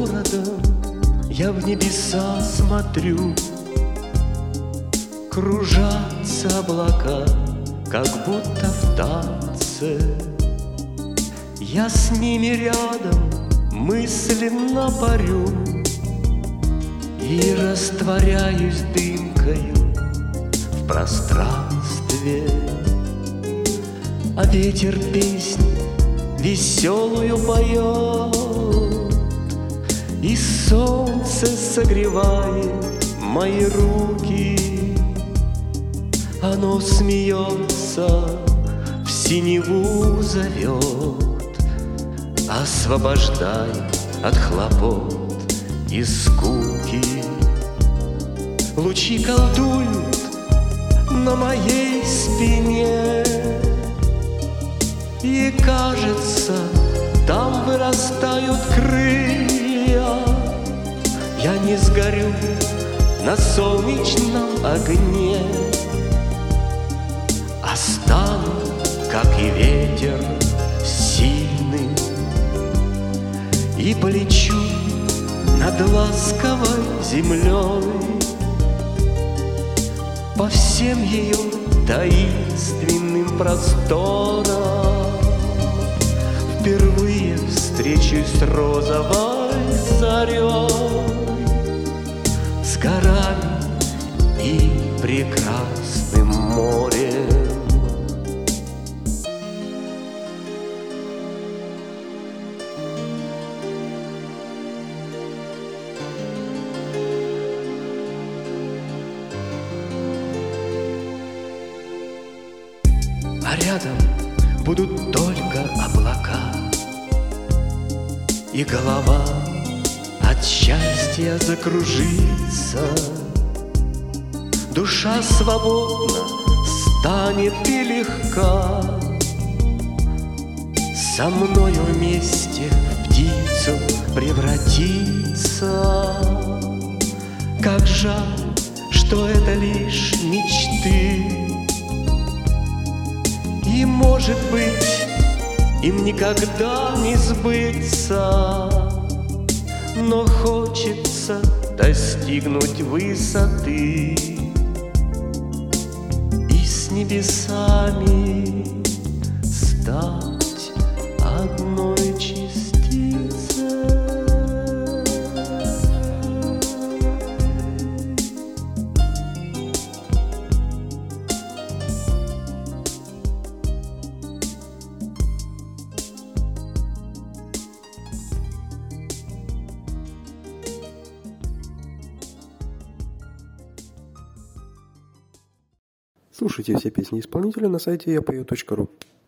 городом я в небеса смотрю. Кружатся облака, как будто в танце. Я с ними рядом мысленно парю и растворяюсь дымкою в пространстве. А ветер песнь веселую поет, и солнце согревает мои руки. Оно смеется, в синеву зовет, освобождай от хлопот и скуки. Лучи колдуют на моей спине, и кажется, там вырастают крылья. Я не сгорю на солнечном огне, а стану, как и ветер, сильным, и полечу над ласковой землей по всем ее таинственным просторам. Впервые встречусь с розовой зарей, с горами и прекрасным морем. А рядом будут только облака, и голова от счастья закружится. Душа свободна станет и легка, со мною вместе в птицу превратится. Как жаль, что это лишь мечты, и, может быть, им никогда не сбыться. Но хочется достигнуть высоты и с небесами стать одной частицей. Слушайте все песни исполнителя на сайте yapою.ru.